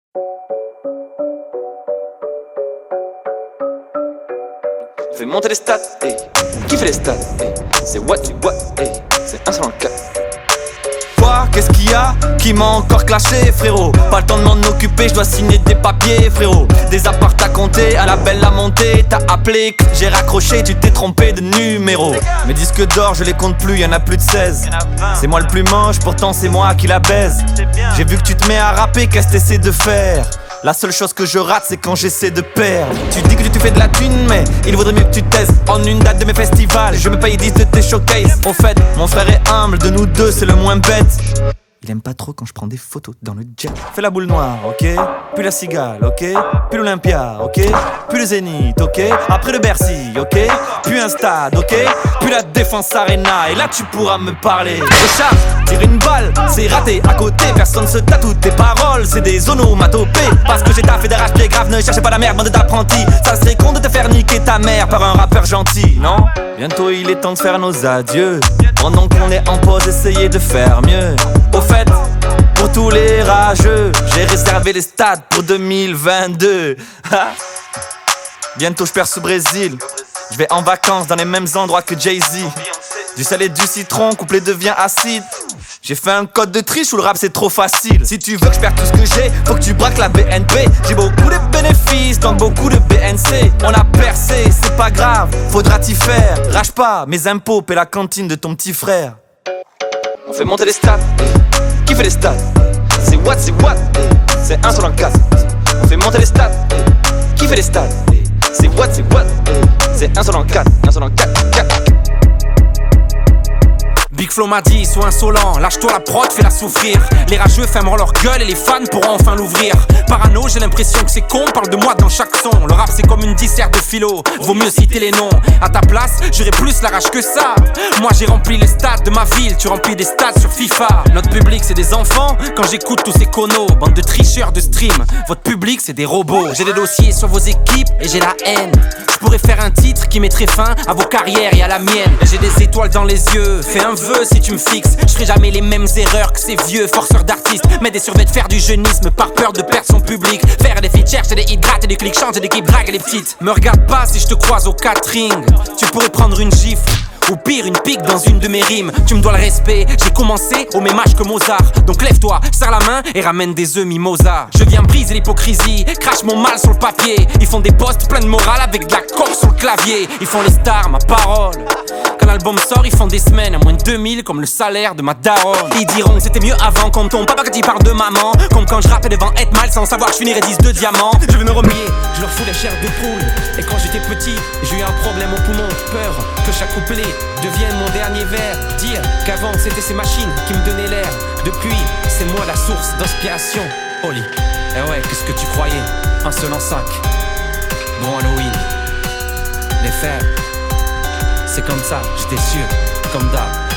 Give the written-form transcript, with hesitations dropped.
Fais monter les stats, hey. Qui fait les stats, hey. C'est what, hey. C'est 1 sur 4. Quoi, qu'est-ce qu'il y a qui m'a encore clashé, frérot? Pas le temps de m'en occuper, je dois signer des papiers, frérot. Des apparts à compter, à la belle la montée. T'as appelé, j'ai raccroché, tu t'es trompé de numéro. Mes disques d'or, je les compte plus, y'en a plus de 16. C'est moi le plus moche, pourtant c'est moi qui la baise. J'ai vu que tu te mets à rapper, qu'est-ce que t'essaies de faire? La seule chose que je rate, c'est quand j'essaie de perdre. Tu dis que tu fais de la thune, mais il vaudrait mieux que tu testes. En une date de mes festivals, je me paye 10 de tes showcases. Au fait, mon frère est humble, de nous deux, c'est le moins bête. Il aime pas trop quand je prends des photos dans le jet. Fais la boule noire, ok? Puis la cigale, ok? Puis l'Olympia, ok? Puis le Zénith, ok? Après le Bercy, ok? Puis un stade, ok? Puis la Défense Arena, et là tu pourras me parler. Recharge, tire une balle, c'est raté à côté. Personne se tatoue tes paroles, c'est des onomatopées. Parce que j'ai taffé des rages pieds graves, ne cherchez pas la merde, bande d'apprentis. Ça serait con de te faire niquer ta mère par un rappeur gentil, non? Bientôt il est temps de faire nos adieux. Pendant qu'on est en pause, essayez de faire mieux. Au fait, pour tous les rageux, j'ai réservé les stades pour 2022. Bientôt je perce au Brésil. Je vais en vacances dans les mêmes endroits que Jay-Z. Du sel et du citron, couplé devient acide. J'ai fait un code de triche où le rap c'est trop facile. Si tu veux que je perde tout ce que j'ai, faut que tu braques la BNP. J'ai beaucoup de bénéfices dans beaucoup de BNC. On a percé, c'est pas grave, faudra t'y faire. Rage pas, mes impôts paient la cantine de ton petit frère. On fait monter les stats, qui fait les stats? C'est what, c'est 1 sur 4. On fait monter les stats, qui fait les stats? C'est what, c'est 1 sur 4, 1 sur 4. Big Flo m'a dit, sois insolent, lâche-toi la prod, fais-la souffrir. Les rageux fermeront leur gueule et les fans pourront enfin l'ouvrir. Parano, j'ai l'impression que c'est con, parle de moi dans chaque son. Le rap c'est comme une dissert de philo, vaut mieux citer les noms. À ta place, j'aurais plus la rage que ça. Moi j'ai rempli les stades de ma ville, tu remplis des stades sur FIFA. Notre public c'est des enfants, quand j'écoute tous ces conos. Bande de tricheurs de stream, votre public c'est des robots. J'ai des dossiers sur vos équipes et j'ai la haine. Je pourrais faire un titre qui mettrait fin à vos carrières et à la mienne. J'ai des étoiles dans les yeux, fais un vœu si tu me fixes. Je ferai jamais les mêmes erreurs que ces vieux forceurs d'artistes. Mais des survêtements, faire du jeunisme par peur de perdre son public. Faire des features, chercher des hits, gratter des clics, changer d'équipe, draguer les petites. Me regarde pas si je te croise au catering. Tu pourrais prendre une gifle, ou pire une pique dans une de mes rimes. Tu me dois le respect, j'ai commencé au même âge que Mozart. Donc lève-toi, serre la main et ramène des œufs mimosa. Je viens briser l'hypocrisie, crache mon mal sur le papier. Ils font des posts pleins de morale avec de la coke sur le clavier. Ils font les stars, ma parole. Quand l'album sort, ils font des semaines à moins de 2000 comme le salaire de ma daronne. Ils diront que c'était mieux avant quand ton papa dit parle de maman. Comme quand je rappais devant être mal sans savoir que je finirais 10 de diamants. Je vais me remuer, je leur fous la chair de poule. Et quand j'étais petit, j'ai eu un problème au poumon. Peur que chaque couplet devienne mon dernier vers. Dire qu'avant c'était ces machines qui me donnaient l'air. Depuis, c'est moi la source d'inspiration. Oli, eh ouais, qu'est-ce que tu croyais? Un seul en 5. Bon Halloween. Les fers, c'est comme ça, j'étais sûr, comme d'hab.